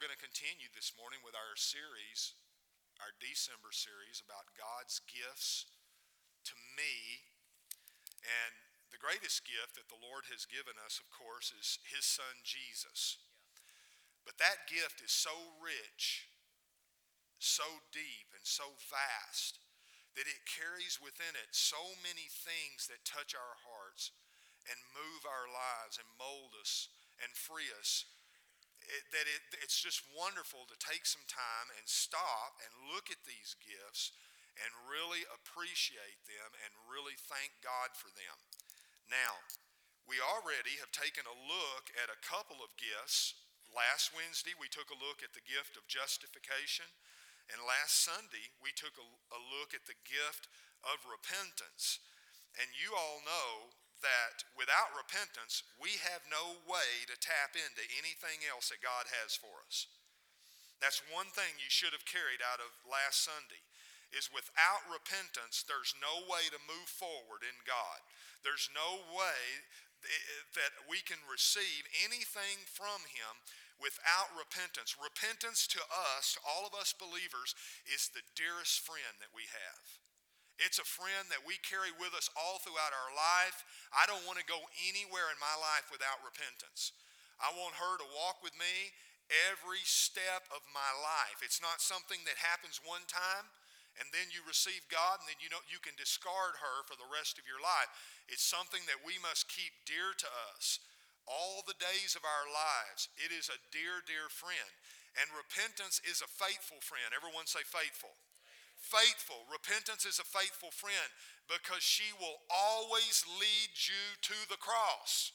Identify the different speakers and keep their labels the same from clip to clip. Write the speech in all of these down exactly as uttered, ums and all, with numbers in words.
Speaker 1: going to continue this morning with our series, our December series about God's gifts to me. And the greatest gift that the Lord has given us, of course, is His Son Jesus. But that gift is so rich, so deep, and so vast that it carries within it so many things that touch our hearts and move our lives and mold us and free us. It, that it, it's just wonderful to take some time and stop and look at these gifts and really appreciate them and really thank God for them. Now, we already have taken a look at a couple of gifts. Last Wednesday, we took a look at the gift of justification. And last Sunday, we took a, a look at the gift of repentance. And you all know that without repentance, we have no way to tap into anything else that God has for us. That's one thing you should have carried out of last Sunday, is without repentance, there's no way to move forward in God. There's no way that we can receive anything from Him without repentance. Repentance to us, to all of us believers, is the dearest friend that we have. It's a friend that we carry with us all throughout our life. I don't want to go anywhere in my life without repentance. I want her to walk with me every step of my life. It's not something that happens one time and then you receive God and then you know you can discard her for the rest of your life. It's something that we must keep dear to us all the days of our lives. It is a dear, dear friend. And repentance is a faithful friend. Everyone say faithful. Faithful. Repentance is a faithful friend because she will always lead you to the cross.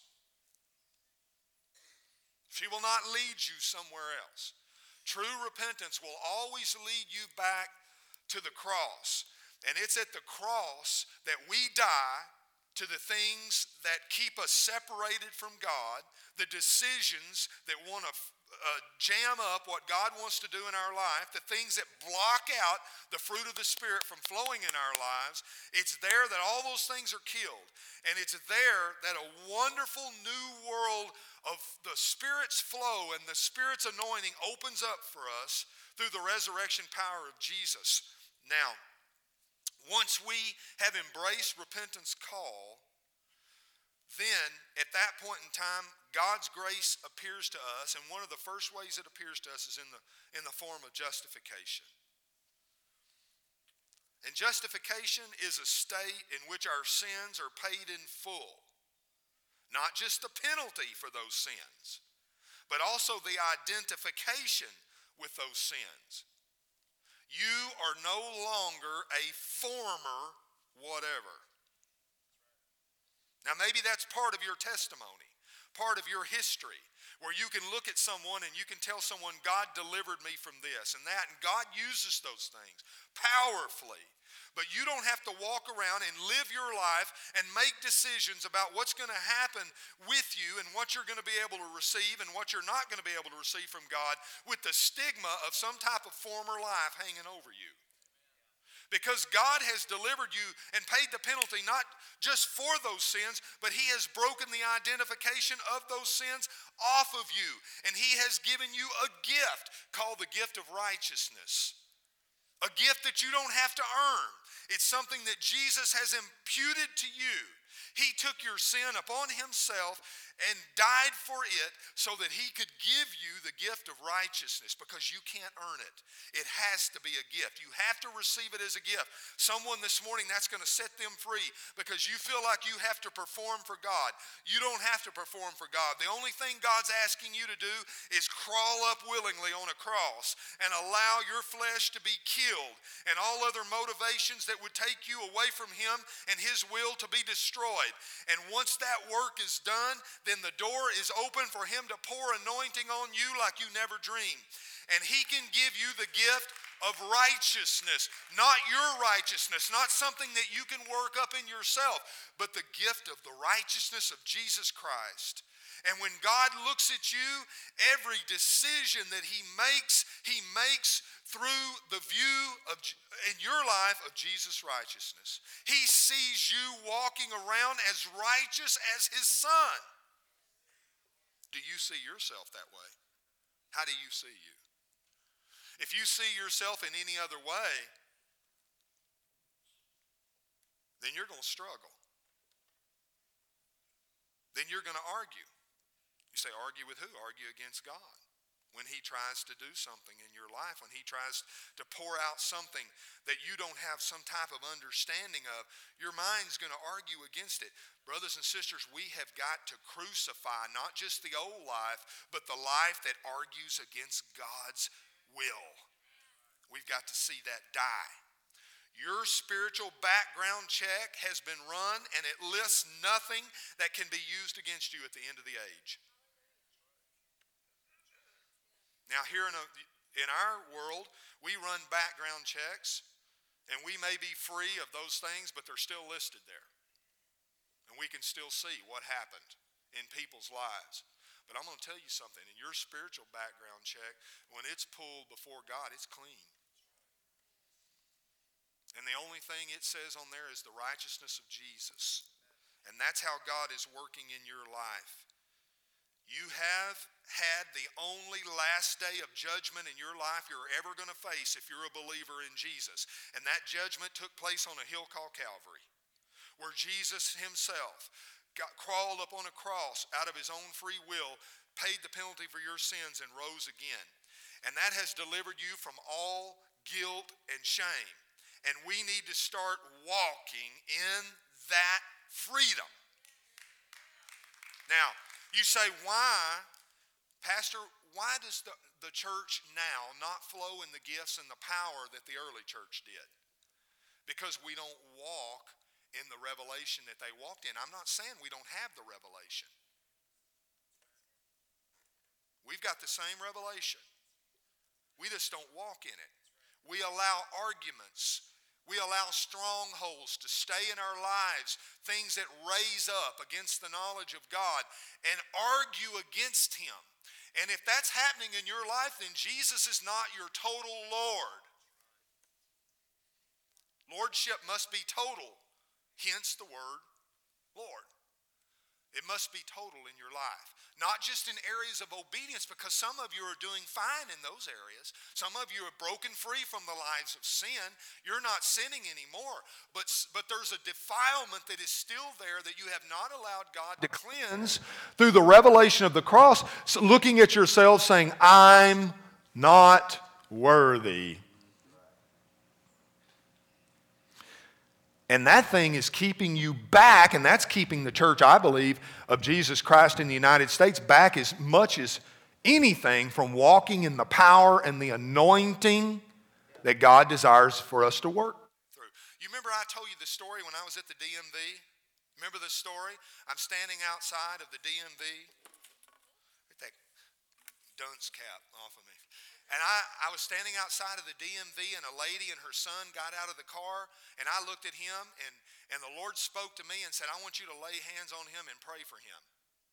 Speaker 1: She will not lead you somewhere else. True repentance will always lead you back to the cross. And it's at the cross that we die to the things that keep us separated from God, the decisions that want to Uh, jam up what God wants to do in our life, the things that block out the fruit of the Spirit from flowing in our lives. It's there that all those things are killed. And it's there that a wonderful new world of the Spirit's flow and the Spirit's anointing opens up for us through the resurrection power of Jesus. Now, once we have embraced repentance call, then at that point in time, God's grace appears to us, and one of the first ways it appears to us is in the, in the form of justification. And justification is a state in which our sins are paid in full. Not just the penalty for those sins, but also the identification with those sins. You are no longer a former whatever. Now maybe that's part of your testimony, part of your history, where you can look at someone and you can tell someone, God delivered me from this and that, and God uses those things powerfully. But you don't have to walk around and live your life and make decisions about what's going to happen with you and what you're going to be able to receive and what you're not going to be able to receive from God with the stigma of some type of former life hanging over you. Because God has delivered you and paid the penalty not just for those sins, but He has broken the identification of those sins off of you. And He has given you a gift called the gift of righteousness. A gift that you don't have to earn. It's something that Jesus has imputed to you. He took your sin upon Himself and died for it so that He could give you the gift of righteousness, because you can't earn it. It has to be a gift. You have to receive it as a gift. Someone this morning, that's going to set them free because you feel like you have to perform for God. You don't have to perform for God. The only thing God's asking you to do is crawl up willingly on a cross and allow your flesh to be killed and all other motivations that would take you away from Him and His will to be destroyed. And once that work is done, then the door is open for Him to pour anointing on you like you never dreamed. And He can give you the gift of righteousness, not your righteousness, not something that you can work up in yourself, but the gift of the righteousness of Jesus Christ. And when God looks at you, every decision that He makes, He makes through the view of, in your life, of Jesus' righteousness. He sees you walking around as righteous as His Son. Do you see yourself that way? How do you see you? If you see yourself in any other way, then you're going to struggle. Then you're going to argue. You say, argue with who? Argue against God. When he tries to do something in your life, when he tries to pour out something that you don't have some type of understanding of, your mind's going to argue against it. Brothers and sisters, we have got to crucify not just the old life, but the life that argues against God's will. We've got to see that die. Your spiritual background check has been run, and it lists nothing that can be used against you at the end of the age. Now, here in, a, in our world, we run background checks, and we may be free of those things, but they're still listed there. And we can still see what happened in people's lives. But I'm going to tell you something. In your spiritual background check, when it's pulled before God, it's clean. And the only thing it says on there is the righteousness of Jesus. And that's how God is working in your life. You have had the only last day of judgment in your life you're ever going to face if you're a believer in Jesus. And that judgment took place on a hill called Calvary, where Jesus himself got crawled up on a cross out of his own free will, paid the penalty for your sins, and rose again. And that has delivered you from all guilt and shame. And we need to start walking in that freedom. Now, you say, why, Pastor, why does the, the church now not flow in the gifts and the power that the early church did? Because we don't walk in the revelation that they walked in. I'm not saying we don't have the revelation. We've got the same revelation. We just don't walk in it. We allow arguments. We allow strongholds to stay in our lives, things that raise up against the knowledge of God and argue against him. And if that's happening in your life, then Jesus is not your total Lord. Lordship must be total, hence the word Lord. It must be total in your life. Not just in areas of obedience, because some of you are doing fine in those areas. Some of you are broken free from the lives of sin. You're not sinning anymore. But, but there's a defilement that is still there that you have not allowed God to cleanse through the revelation of the cross, so looking at yourself saying, I'm not worthy. And that thing is keeping you back, and that's keeping the church, I believe, of Jesus Christ in the United States back as much as anything from walking in the power and the anointing that God desires for us to work through. You remember I told you the story when I was at the D M V? Remember the story? I'm standing outside of the D M V. Get that dunce cap off of me. And I, I was standing outside of the D M V, and a lady and her son got out of the car, and I looked at him, and, and the Lord spoke to me and said, I want you to lay hands on him and pray for him.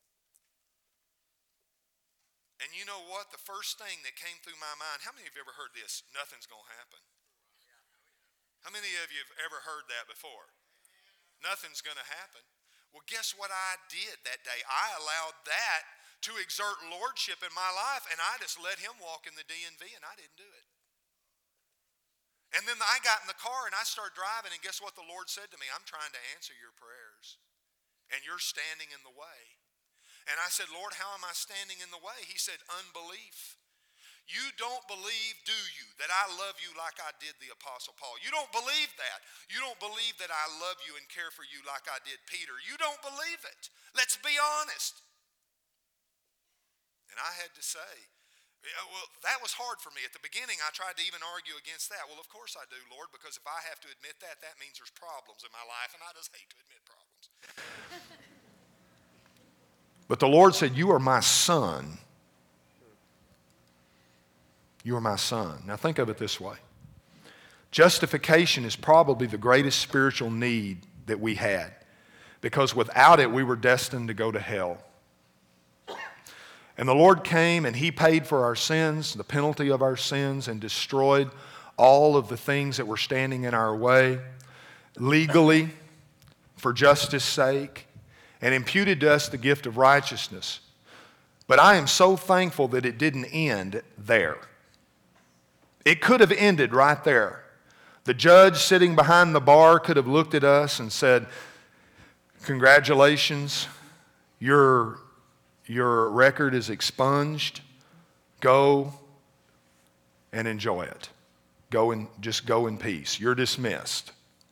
Speaker 1: And you know what? The first thing that came through my mind, how many of you have ever heard this? Nothing's going to happen. How many of you have ever heard that before? Nothing's going to happen. Well, guess what I did that day? I allowed that to exert lordship in my life, and I just let him walk in the D M V, and I didn't do it. And then I got in the car, and I started driving, and guess what the Lord said to me? I'm trying to answer your prayers, and you're standing in the way. And I said, Lord, how am I standing in the way? He said, unbelief. You don't believe, do you, that I love you like I did the Apostle Paul? You don't believe that. You don't believe that I love you and care for you like I did Peter. You don't believe it. Let's be honest. And I had to say, well, that was hard for me. At the beginning, I tried to even argue against that. Well, of course I do, Lord, because if I have to admit that, that means there's problems in my life, and I just hate to admit problems. But the Lord said, you are my son. You are my son. Now think of it this way. Justification is probably the greatest spiritual need that we had, because without it, we were destined to go to hell. And the Lord came and He paid for our sins, the penalty of our sins, and destroyed all of the things that were standing in our way legally for justice sake, and imputed to us the gift of righteousness.
Speaker 2: But I am so thankful that it didn't end there. It could have ended right there. The judge sitting behind the bar could have looked at us and said, congratulations, your, your record is expunged. Go and enjoy it. Go and just go in peace. You're dismissed.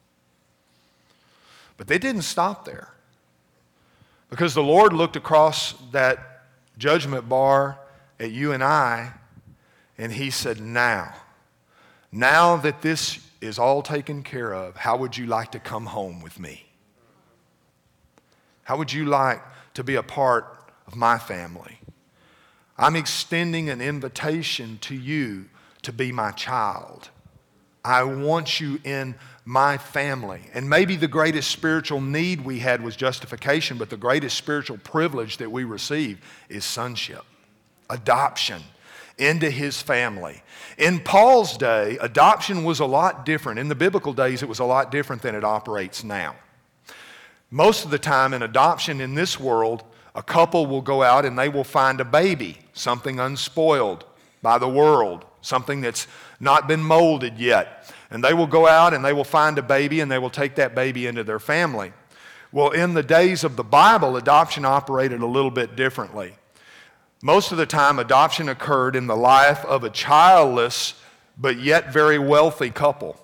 Speaker 2: But they didn't stop there. Because the Lord looked across that judgment bar at you and I, and he said, now, now that this is all taken care of, how would you like to come home with me? How would you like to be a part of my family? I'm extending an invitation to you to be my child. I want you in my family. And maybe the greatest spiritual need we had was justification, but the greatest spiritual privilege that we receive is sonship, adoption into his family. In Paul's day, adoption was a lot different. In the biblical days, it was a lot different than it operates now. Most of the time in adoption in this world, a couple will go out and they will find a baby, something unspoiled by the world, something that's not been molded yet. And they will go out and they will find a baby and they will take that baby into their family. Well, in the days of the Bible, adoption operated a little bit differently. Most of the time, adoption occurred in the life of a childless but yet very wealthy couple.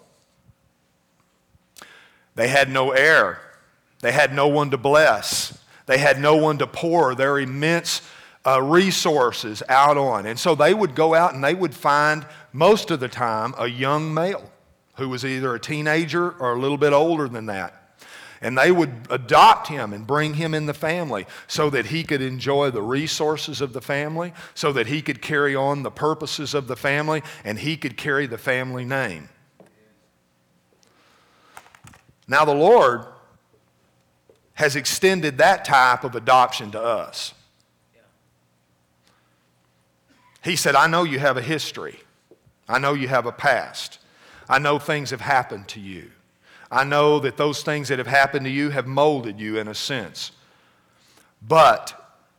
Speaker 2: They had no heir. They had no one to bless. They had no one to pour their immense uh, resources out on. And so they would go out and they would find, most of the time, a young male who was either a teenager or a little bit older than that. And they would adopt him and bring him in the family so that he could enjoy the resources of the family, so that he could carry on the purposes of the family, and he could carry the family name. Now the Lord has extended that type of adoption to us. He said, I know you have a history. I know you have a past. I know things have happened to you. I know that those things that have happened to you have molded you in a sense. But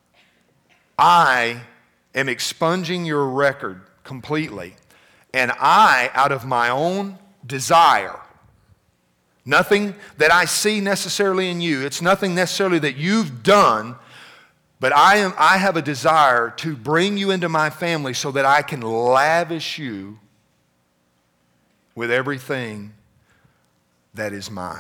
Speaker 2: I am expunging your record completely. And I, out of my own desire, nothing that I see necessarily in you, it's nothing necessarily that you've done, but I am, I have a desire to bring you into my family so that I can lavish you with everything that is mine.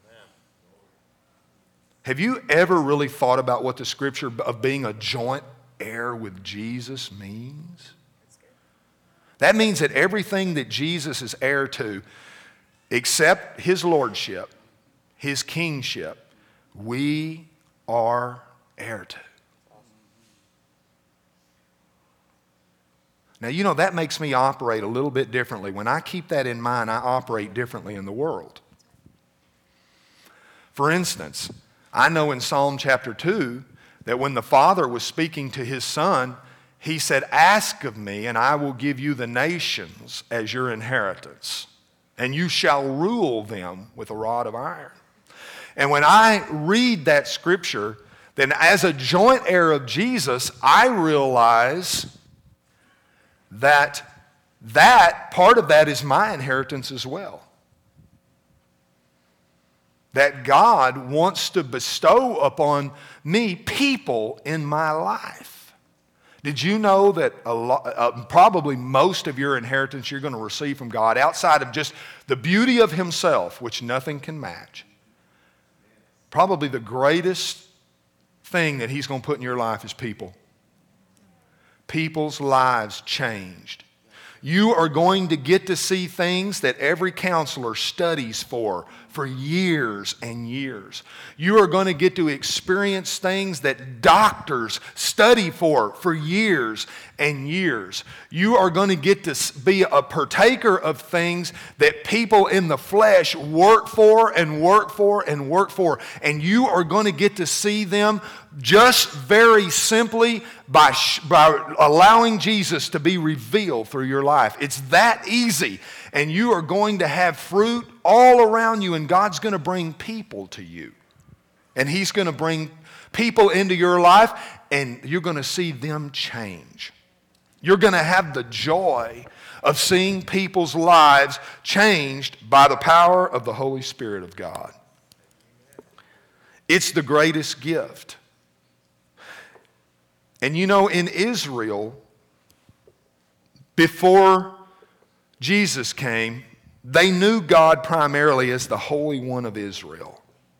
Speaker 2: Have you ever really thought about what the scripture of being a joint heir with Jesus means? That means that everything that Jesus is heir to, except his lordship, his kingship, we are heir to. Now, you know, that makes me operate a little bit differently. When I keep that in mind, I operate differently in the world. For instance, I know in Psalm chapter two that when the Father was speaking to his Son, he said, ask of me and I will give you the nations as your inheritance, and you shall rule them with a rod of iron. And when I read that scripture, then as a joint heir of Jesus, I realize that that part of that is my inheritance as well. That God wants to bestow upon me people in my life. Did you know that a lot, uh, probably most of your inheritance you're going to receive from God, outside of just the beauty of himself, which nothing can match, probably the greatest thing that he's going to put in your life is people. People's lives changed. You are going to get to see things that every counselor studies for for years and years. You are going to get to experience things that doctors study for for years and years. You are going to get to be a partaker of things that people in the flesh work for and work for and work for. And you are going to get to see them just very simply by, by allowing Jesus to be revealed through your life. It's that easy. And you are going to have fruit all around you, and God's going to bring people to you. And he's going to bring people into your life, and you're going to see them change. You're going to have the joy of seeing people's lives changed by the power of the Holy Spirit of God. It's the greatest gift. And you know, in Israel, before Jesus came, they knew God primarily as the Holy One of Israel.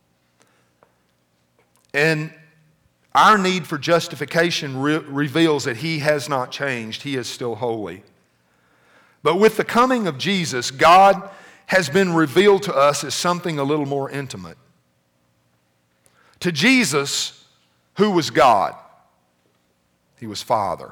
Speaker 2: And our need for justification re- reveals that He has not changed. He is still holy. But with the coming of Jesus, God has been revealed to us as something a little more intimate. To Jesus, who was God? He was Father.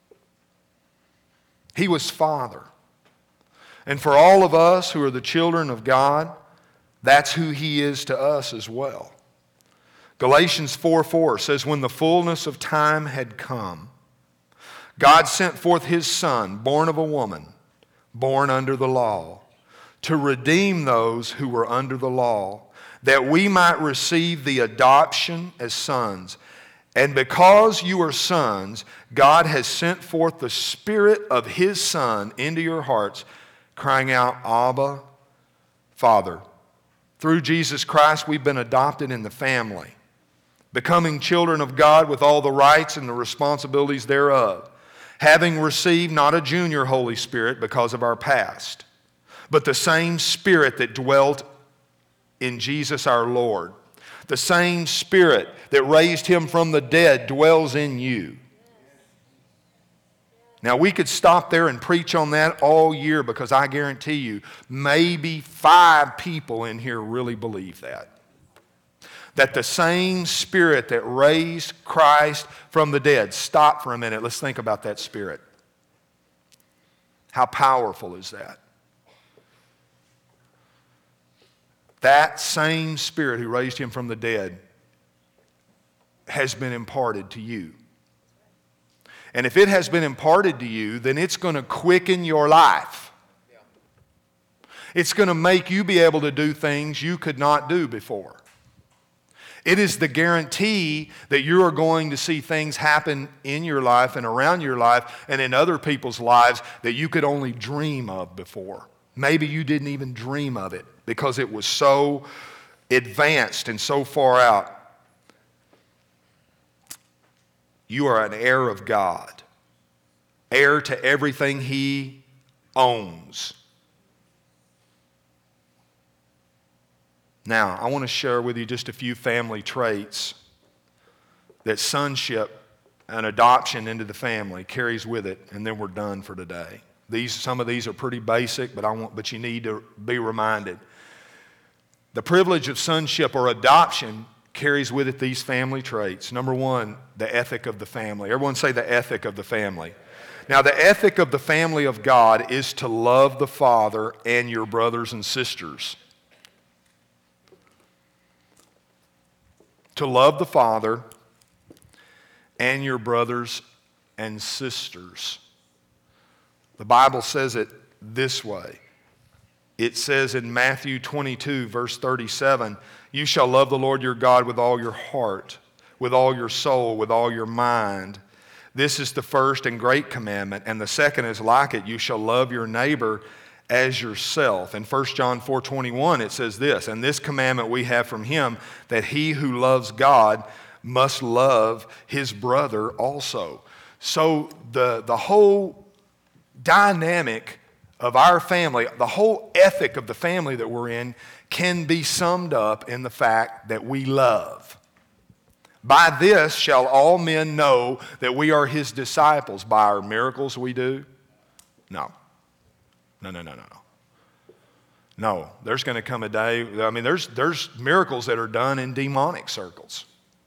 Speaker 2: He was Father. And for all of us who are the children of God, that's who He is to us as well. Galatians four four says, when the fullness of time had come, God sent forth His Son, born of a woman, born under the law, to redeem those who were under the law, that we might receive the adoption as sons. And because you are sons, God has sent forth the Spirit of His Son into your hearts, crying out, Abba, Father. Through Jesus Christ, we've been adopted in the family, becoming children of God with all the rights and the responsibilities thereof, having received not a junior Holy Spirit because of our past, but the same Spirit that dwelt in Jesus our Lord. The same Spirit that raised Him from the dead dwells in you. Now, we could stop there and preach on that all year, because I guarantee you, maybe five people in here really believe that. That the same Spirit that raised Christ from the dead. Stop for a minute. Let's think about that Spirit. How powerful is that? That same Spirit who raised Him from the dead has been imparted to you. And if it has been imparted to you, then it's going to quicken your life. It's going to make you be able to do things you could not do before. It is the guarantee that you are going to see things happen in your life and around your life and in other people's lives that you could only dream of before. Maybe you didn't even dream of it because it was so advanced and so far out. You are an heir of God, heir to everything He owns. Now, I want to share with you just a few family traits that sonship and adoption into the family carries with it, and then we're done for today. These, some of these are pretty basic, but I want, but you need to be reminded. The privilege of sonship or adoption carries with it these family traits. Number one, the ethic of the family. Everyone say the ethic of the family. Now, the ethic of the family of God is to love the Father and your brothers and sisters. To love the Father and your brothers and sisters. The Bible says it this way. It says in Matthew twenty-two, verse thirty-seven, you shall love the Lord your God with all your heart, with all your soul, with all your mind. This is the first and great commandment, and the second is like it. You shall love your neighbor as yourself. In First John four twenty-one, it says this, and this commandment we have from Him, that he who loves God must love his brother also. So the, the whole dynamic of our family, the whole ethic of the family that we're in, can be summed up in the fact that we love. By this shall all men know that we are His disciples, by our miracles we do. No. No, no, no, no, no. No, there's going to come a day, I mean, there's, there's miracles that are done in demonic circles.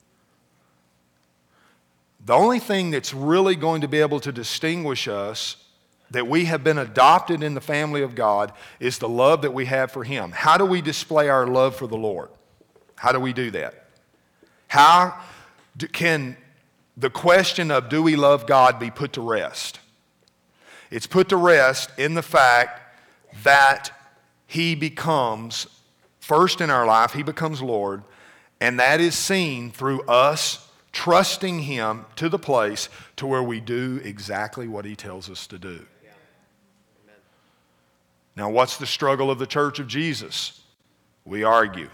Speaker 2: The only thing that's really going to be able to distinguish us that we have been adopted in the family of God is the love that we have for Him. How do we display our love for the Lord? How do we do that? How do, can the question of do we love God be put to rest? It's put to rest in the fact that He becomes, first in our life, He becomes Lord, and that is seen through us trusting Him to the place to where we do exactly what He tells us to do.
Speaker 3: Yeah. Amen.
Speaker 2: Now, what's the struggle of the Church of Jesus? We argue.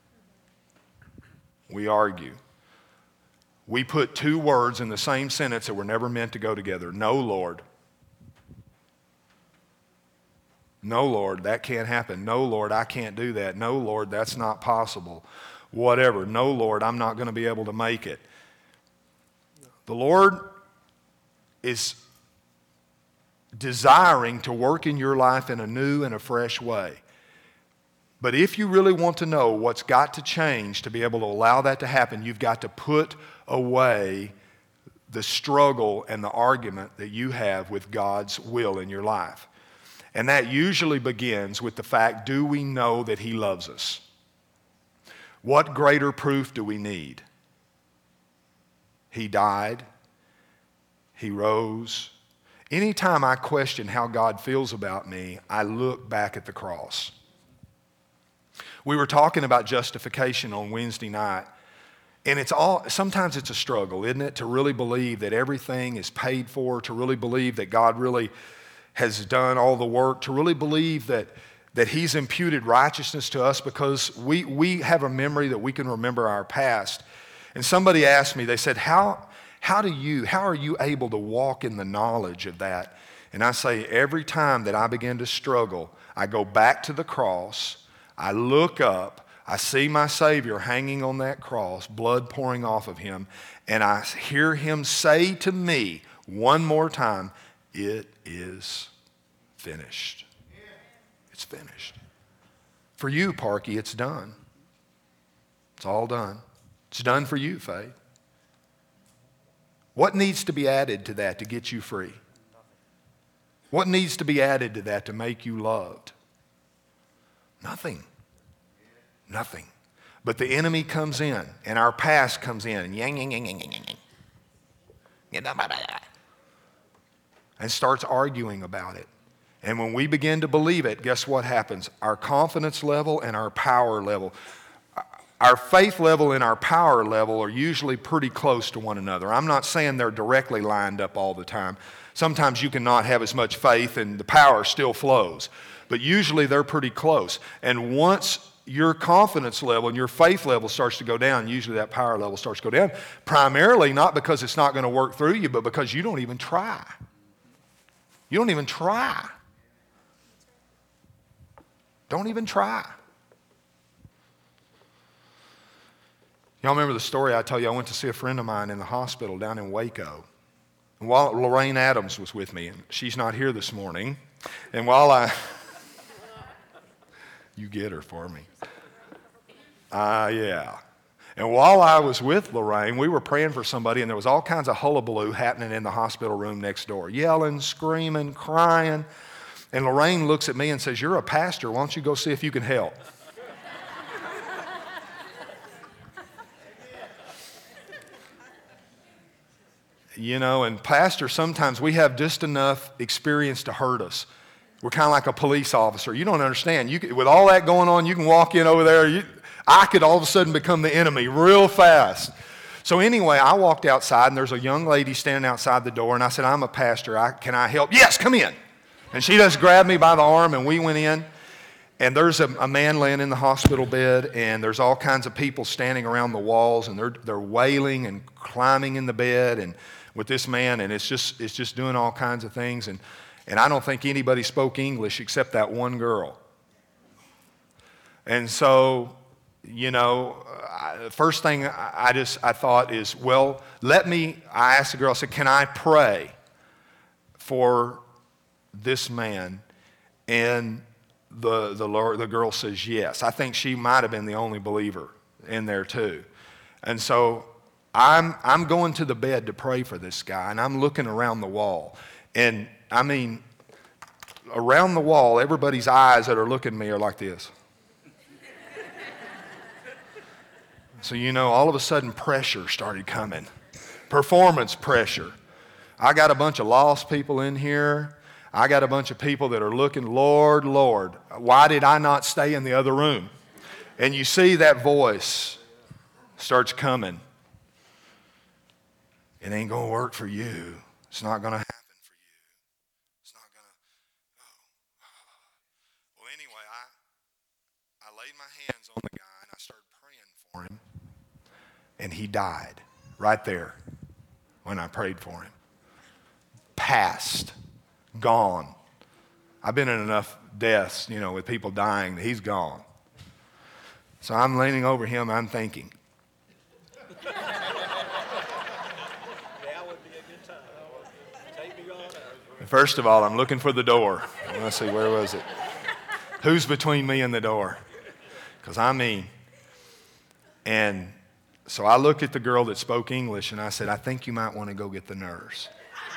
Speaker 2: We argue. We put two words in the same sentence that were never meant to go together. No, Lord. No, Lord, that can't happen. No, Lord, I can't do that. No, Lord, that's not possible. Whatever. No, Lord, I'm not going to be able to make it. The Lord is desiring to work in your life in a new and a fresh way. But if you really want to know what's got to change to be able to allow that to happen, you've got to put away the struggle and the argument that you have with God's will in your life. And that usually begins with the fact, do we know that He loves us? What greater proof do we need? He died. He rose. Anytime I question how God feels about me, I look back at the cross. We were talking about justification on Wednesday night, and it's all, sometimes it's a struggle, isn't it, to really believe that everything is paid for, to really believe that God really has done all the work, to really believe that, that He's imputed righteousness to us because we, we have a memory that we can remember our past. And somebody asked me, they said, how, how do you, how are you able to walk in the knowledge of that? And I say, every time that I begin to struggle, I go back to the cross, I look up, I see my Savior hanging on that cross, blood pouring off of Him, and I hear Him say to me one more time, it is finished. It's finished. For you, Parky, it's done. It's all done. It's done for you, Faith. What needs to be added to that to get you free? What needs to be added to that to make you loved? Nothing. Nothing. But the enemy comes in, and our past comes in, and yang, yang, yang, yang, yang, yang, and starts arguing about it. And when we begin to believe it, guess what happens? Our confidence level and our power level, our faith level and our power level are usually pretty close to one another. I'm not saying they're directly lined up all the time. Sometimes you cannot have as much faith and the power still flows. But usually they're pretty close. And once your confidence level and your faith level starts to go down, usually that power level starts to go down. Primarily not because it's not going to work through you, but because you don't even try. You don't even try. Don't even try. Y'all remember the story I told you? I went to see a friend of mine in the hospital down in Waco. And while Lorraine Adams was with me, and she's not here this morning, and while I... You get her for me. Ah, uh, yeah. And while I was with Lorraine, we were praying for somebody, and there was all kinds of hullabaloo happening in the hospital room next door. Yelling, screaming, crying. And Lorraine looks at me and says, "You're a pastor. Why don't you go see if you can help?" You know, and pastor, sometimes we have just enough experience to hurt us. We're kind of like a police officer. You don't understand. You could, with all that going on, you can walk in over there. You, I could all of a sudden become the enemy real fast. So anyway, I walked outside, and there's a young lady standing outside the door, and I said, "I'm a pastor. I, can I help?" "Yes, come in." And she just grabbed me by the arm, and we went in. And there's a, a man laying in the hospital bed, and there's all kinds of people standing around the walls, and they're they're wailing and climbing in the bed and with this man, and it's just it's just doing all kinds of things. And And I don't think anybody spoke English except that one girl. And so, you know, I, the first thing I just, I thought is, well, let me, I asked the girl, I said, "Can I pray for this man?" And the, the, the girl says yes. I think she might have been the only believer in there too. And so I'm, I'm going to the bed to pray for this guy, and I'm looking around the wall. And I mean, around the wall, everybody's eyes that are looking at me are like this. So, you know, all of a sudden pressure started coming. Performance pressure. I got a bunch of lost people in here. I got a bunch of people that are looking, "Lord, Lord, why did I not stay in the other room?" And you see that voice starts coming. it ain't going to work for you. It's not going to happen for you. It's not going to, oh. Well, anyway, I, I laid my hands on the guy and I started praying for him. And he died right there when I prayed for him. Passed. Gone. I've been in enough deaths, you know, with people dying. He's gone. So I'm leaning over him. I'm thinking.
Speaker 3: Now would be a good time. Take me on over.
Speaker 2: First of all, I'm looking for the door. Let's see, where was it? Who's between me and the door? Because I mean, and so I looked at the girl that spoke English and I said, I think you might want to go get the nurse.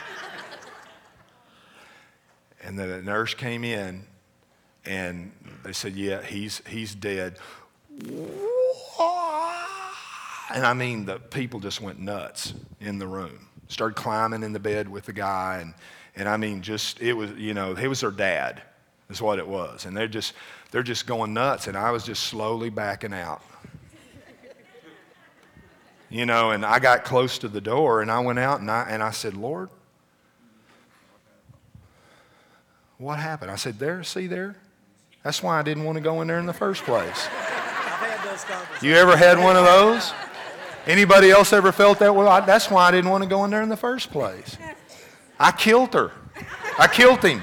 Speaker 2: And the nurse came in and they said, yeah, he's he's dead. And I mean, the people just went nuts in the room. Started climbing in the bed with the guy. And, and I mean, just, it was, you know, he was their dad is what it was. And they're just, they're just going nuts. And I was just slowly backing out. You know, and I got close to the door and I went out and I, and I said, Lord, what happened? I said, there, see there? That's why I didn't want to go in there in the first place.
Speaker 3: I've had those conversations.
Speaker 2: You ever had one of those? Anybody else ever felt that way? Well, that's why I didn't want to go in there in the first place. I killed her. I killed him.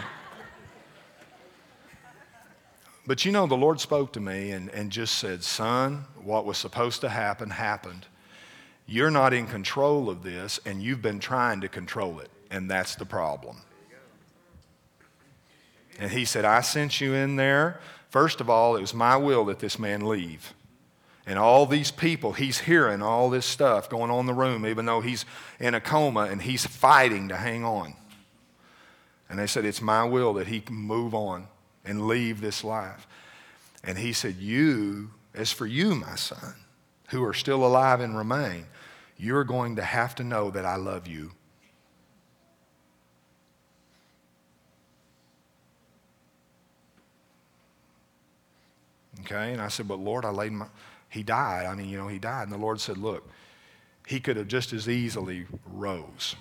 Speaker 2: But you know, the Lord spoke to me and, and just said, son, what was supposed to happen, happened. You're not in control of this, and you've been trying to control it, and that's the problem. And he said, I sent you in there. First of all, it was my will that this man leave. And all these people, he's hearing all this stuff going on in the room, even though he's in a coma, and he's fighting to hang on. And they said, it's my will that he can move on and leave this life. And he said, you, as for you, my son, who are still alive and remain, you're going to have to know that I love you. Okay, and I said, but Lord, I laid my, he died. I mean, you know, he died. And the Lord said, look, he could have just as easily rose.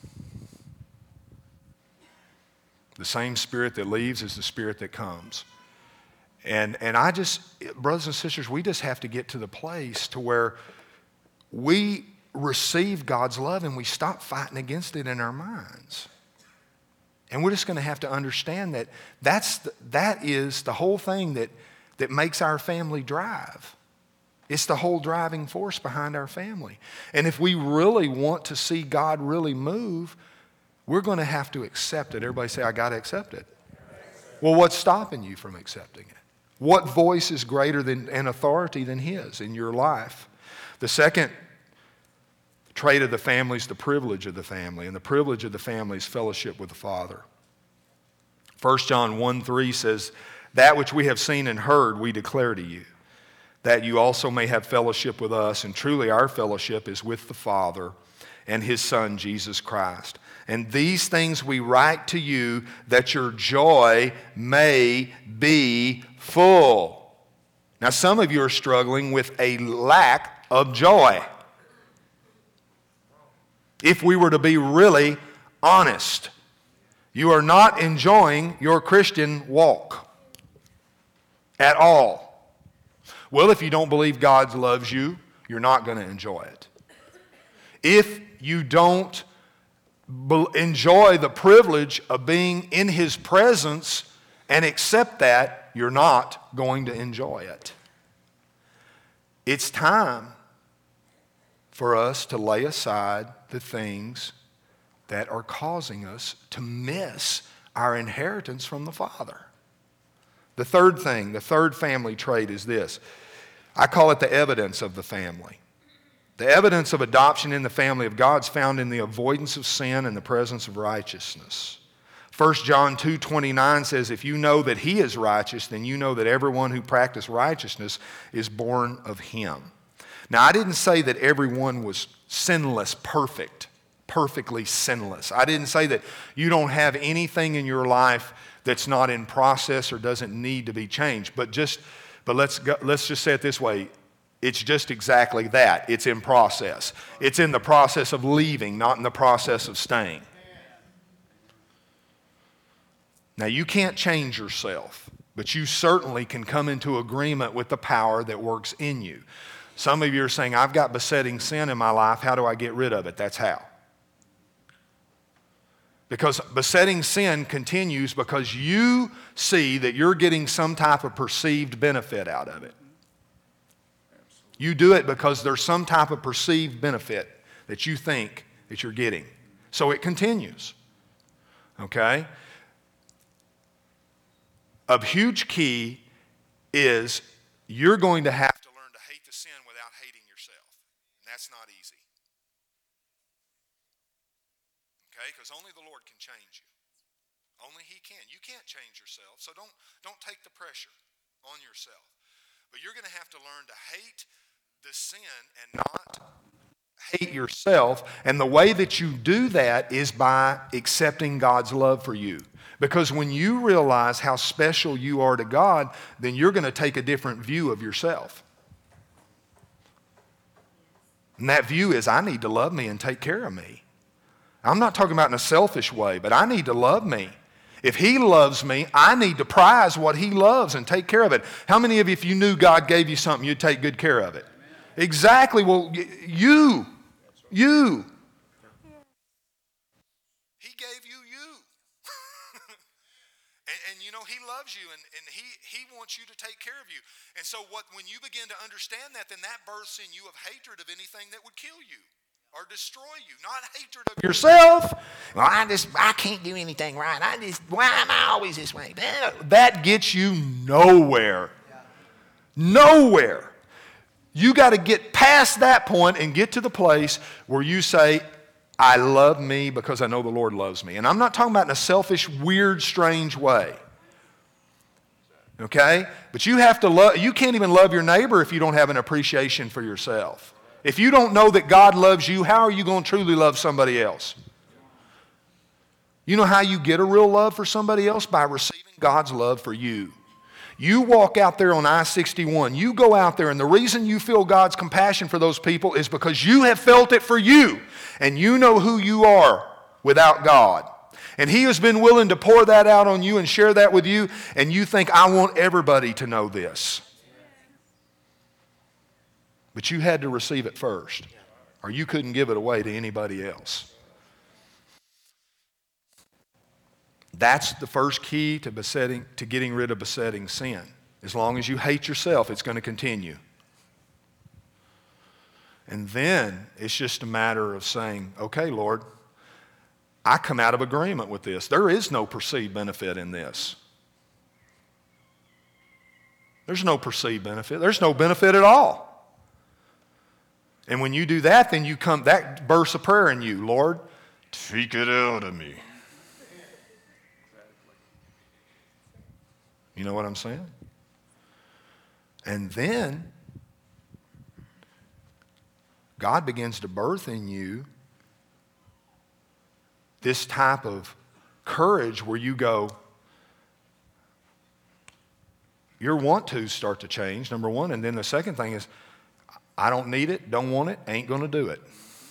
Speaker 2: The same spirit that leaves is the spirit that comes. And, and I just, brothers and sisters, we just have to get to the place to where we receive God's love and we stop fighting against it in our minds. And we're just going to have to understand that that's the, that is the whole thing that, that makes our family drive. It's the whole driving force behind our family. And if we really want to see God really move, we're going to have to accept it. Everybody say, I got to accept it. Well, what's stopping you from accepting it? What voice is greater than an authority than his in your life? The second trait of the family is the privilege of the family. And the privilege of the family is fellowship with the Father. First John one three says, that which we have seen and heard we declare to you, that you also may have fellowship with us. And truly our fellowship is with the Father and his Son, Jesus Christ. And these things we write to you that your joy may be full. Now some of you are struggling with a lack of joy. If we were to be really honest, you are not enjoying your Christian walk at all. Well, if you don't believe God loves you, you're not going to enjoy it. If you don't enjoy the privilege of being in his presence and accept that, you're not going to enjoy it. It's time for us to lay aside the things that are causing us to miss our inheritance from the Father. The third thing, the third family trait is this. I call it the evidence of the family. The evidence of adoption in the family of God is found in the avoidance of sin and the presence of righteousness. First John two twenty-nine says, if you know that he is righteous, then you know that everyone who practices righteousness is born of him. Now, I didn't say that everyone was sinless, perfect, perfectly sinless. I didn't say that you don't have anything in your life that's not in process or doesn't need to be changed. But just, but let's go, let's just say it this way. It's just exactly that. It's in process. It's in the process of leaving, not in the process of staying. Now, you can't change yourself, but you certainly can come into agreement with the power that works in you. Some of you are saying, I've got besetting sin in my life. How do I get rid of it? That's how. Because besetting sin continues because you see that you're getting some type of perceived benefit out of it. You do it because there's some type of perceived benefit that you think that you're getting. So it continues. Okay? A huge key is you're going to have to learn to hate the sin without hating yourself. And that's not easy. Okay? Because only the Lord can change you. Only He can. You can't change yourself, so don't, don't take the pressure on yourself. But you're going to have to learn to hate the sin and not hate yourself. And the way that you do that is by accepting God's love for you. Because when you realize how special you are to God, then you're going to take a different view of yourself. And that view is, I need to love me and take care of me. I'm not talking about in a selfish way, but I need to love me. If He loves me, I need to prize what He loves and take care of it. How many of you, if you knew God gave you something, you'd take good care of it? Amen. Exactly. Well, you, you. He gave you you. and, and you know, He loves you, and, and he, he wants you to take care of you. And so what, when you begin to understand that, then that births in you of hatred of anything that would kill you or destroy you, not hatred of yourself. Well, I just, I can't do anything right. I just, why am I always this way? That gets you nowhere. Nowhere. You got to get past that point and get to the place where you say, I love me because I know the Lord loves me. And I'm not talking about in a selfish, weird, strange way. Okay? But you have to love, you can't even love your neighbor if you don't have an appreciation for yourself. If you don't know that God loves you, how are you going to truly love somebody else? You know how you get a real love for somebody else? By receiving God's love for you. You walk out there on I sixty-one, you go out there, and the reason you feel God's compassion for those people is because you have felt it for you, and you know who you are without God. And He has been willing to pour that out on you and share that with you, and you think, I want everybody to know this. But you had to receive it first, or you couldn't give it away to anybody else. That's the first key to besetting, to getting rid of besetting sin. As long as you hate yourself, it's going to continue. And then it's just a matter of saying, okay, Lord, I come out of agreement with this. There is no perceived benefit in this. There's no perceived benefit. There's no benefit at all. And when you do that, then you come, that bursts a prayer in you. Lord, take it out of me. You know what I'm saying? And then God begins to birth in you this type of courage where you go, your want-tos start to change, number one. And then the second thing is, I don't need it, don't want it, ain't going to do it.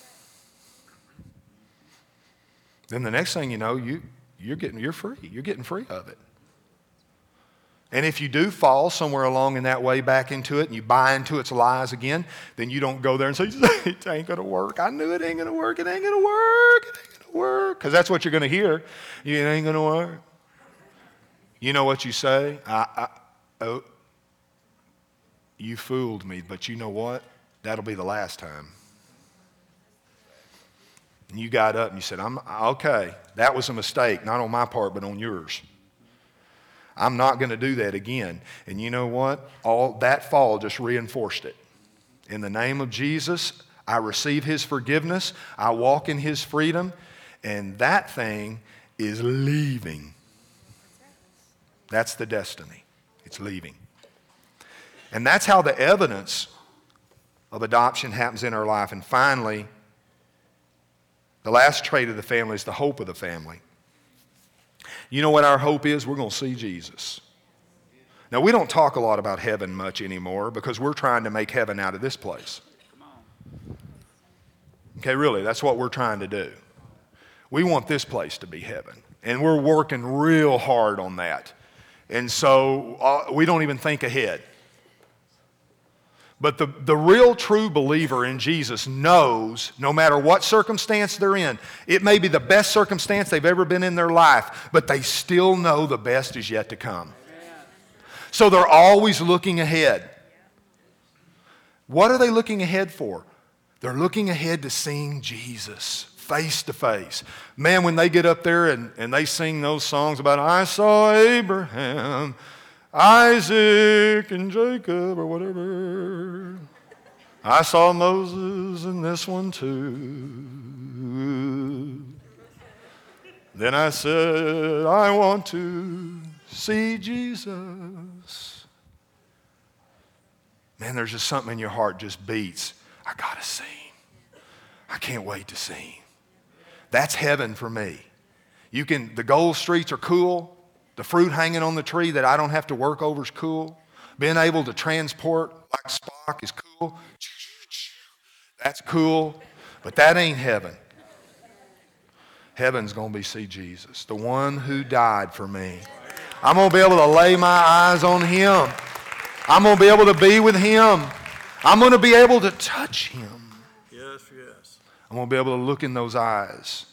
Speaker 2: Then the next thing you know, you, you're getting, you're free. You're getting free of it. And if you do fall somewhere along in that way back into it and you buy into its lies again, then you don't go there and say, it ain't going to work. I knew it ain't going to work. It ain't going to work. It ain't going to work. Because that's what you're going to hear. It ain't going to work. You know what you say? I, I, oh, you fooled me, but you know what? That'll be the last time. And you got up and you said, I'm okay, that was a mistake, not on my part, but on yours. I'm not going to do that again. And you know what? All that fall just reinforced it. In the name of Jesus, I receive His forgiveness. I walk in His freedom. And that thing is leaving. That's the destiny. It's leaving. And that's how the evidence of adoption happens in our life. And finally, the last trait of the family is the hope of the family. You know what our hope is? We're going to see Jesus. Now, we don't talk a lot about heaven much anymore because we're trying to make heaven out of this place. Okay, really, that's what we're trying to do. We want this place to be heaven, and we're working real hard on that. And so uh, we don't even think ahead. But the, the real true believer in Jesus knows no matter what circumstance they're in, it may be the best circumstance they've ever been in their life, but they still know the best is yet to come. So they're always looking ahead. What are they looking ahead for? They're looking ahead to seeing Jesus face to face. Man, when they get up there and, and they sing those songs about, I saw Abraham, Isaac, and Jacob, or whatever. I saw Moses and this one too. Then I said, I want to see Jesus. Man, there's just something in your heart just beats. I gotta see him. I can't wait to see him. That's heaven for me. You can, the gold streets are cool. The fruit hanging on the tree that I don't have to work over is cool. Being able to transport like Spock is cool. That's cool. But that ain't heaven. Heaven's going to be see Jesus, the one who died for me. I'm going to be able to lay my eyes on him. I'm going to be able to be with him. I'm going to be able to touch him.
Speaker 3: Yes, yes.
Speaker 2: I'm going to be able to look in those eyes.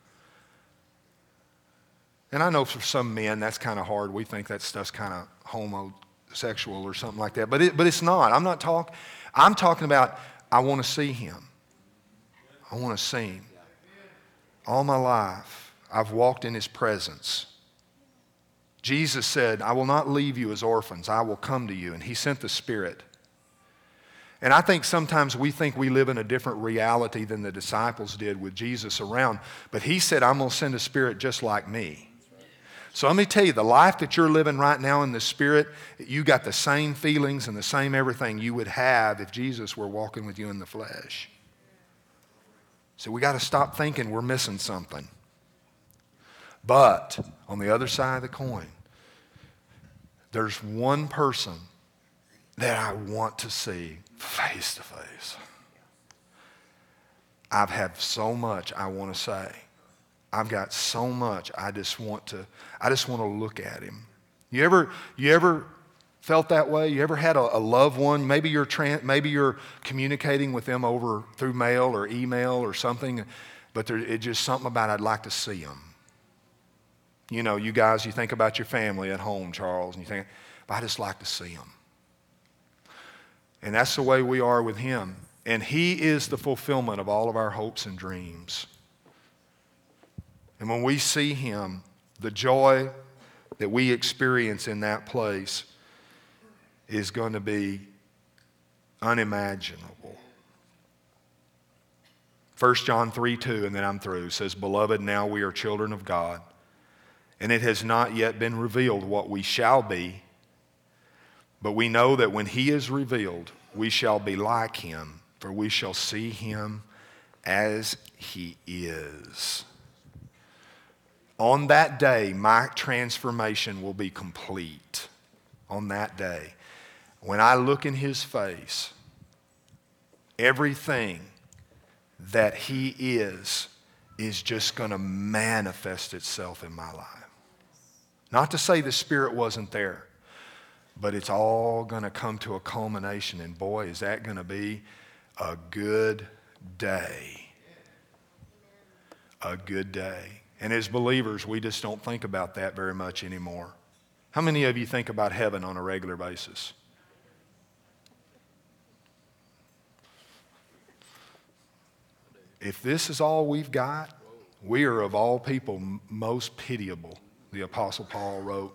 Speaker 2: And I know for some men that's kind of hard. We think that stuff's kind of homosexual or something like that. But it, but it's not. I'm not talking. I'm talking about I want to see him. I want to see him. All my life, I've walked in his presence. Jesus said, I will not leave you as orphans. I will come to you. And he sent the Spirit. And I think sometimes we think we live in a different reality than the disciples did with Jesus around. But he said, I'm going to send a Spirit just like me. So let me tell you, the life that you're living right now in the Spirit, you got the same feelings and the same everything you would have if Jesus were walking with you in the flesh. So we got to stop thinking we're missing something. But on the other side of the coin, there's one person that I want to see face to face. I've had so much I want to say. I've got so much I just want to, I just want to look at him. You ever, you ever felt that way? You ever had a, a loved one? Maybe you're, tran- maybe you're communicating with them over through mail or email or something, but there, it's just something about I'd like to see them. You know, you guys, you think about your family at home, Charles, and you think, but I just like to see them. And that's the way we are with him. And he is the fulfillment of all of our hopes and dreams. And when we see him, the joy that we experience in that place is going to be unimaginable. First John three two, and then I'm through, says, Beloved, now we are children of God, and it has not yet been revealed what we shall be, but we know that when he is revealed, we shall be like him, for we shall see him as he is. On that day, my transformation will be complete. On that day, when I look in his face, everything that he is is just going to manifest itself in my life. Not to say the Spirit wasn't there, but it's all going to come to a culmination. And boy, is that going to be a good day. A good day. And as believers, we just don't think about that very much anymore. How many of you think about heaven on a regular basis? If this is all we've got, we are of all people most pitiable, the Apostle Paul wrote.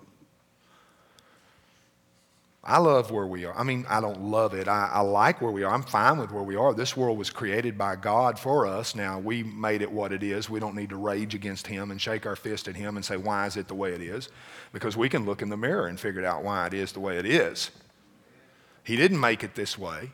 Speaker 2: I love where we are. I mean, I don't love it. I, I like where we are. I'm fine with where we are. This world was created by God for us. Now, we made it what it is. We don't need to rage against him and shake our fist at him and say, why is it the way it is? Because we can look in the mirror and figure out why it is the way it is. He didn't make it this way.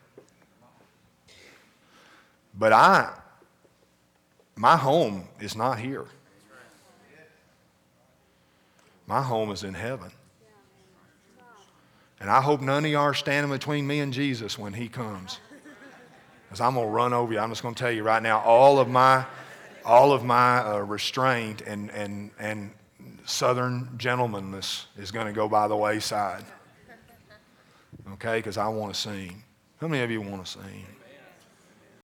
Speaker 2: But I, my home is not here. My home is in heaven. And I hope none of you are standing between me and Jesus when he comes. Because I'm going to run over you. I'm just going to tell you right now, all of my, all of my uh, restraint and, and, and southern gentlemanness is going to go by the wayside. Okay, because I want to sing. How many of you want to sing?